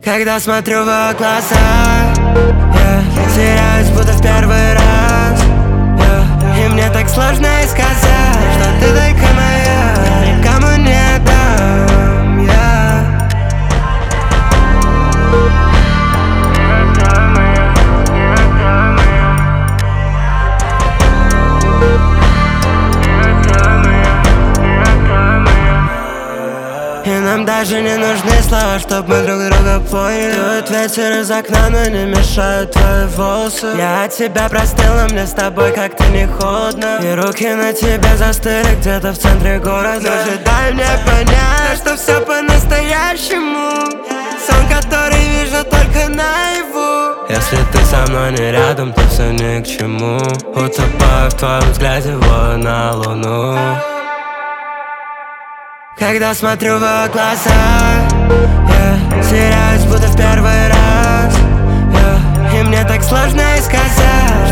Когда смотрю в его глаза, теряюсь будто в первый раз, и мне так сложно и сказать, что ты только моя, никому не дам, И нам даже не нужны слова, чтоб мы друг друга поняли. Дует ветер из окна, но не мешают твои волосы. Я от тебя простыл, но мне с тобой как-то не холодно. И руки на тебе застыли где-то в центре города. Но же дай мне понять, что все по-настоящему. Сон, который вижу только наяву. Если ты со мной не рядом, то все ни к чему. Утопаю в твоем взгляде, вот на луну. Когда смотрю в его глаза, теряюсь будто в первый раз, и мне так сложно и сказать,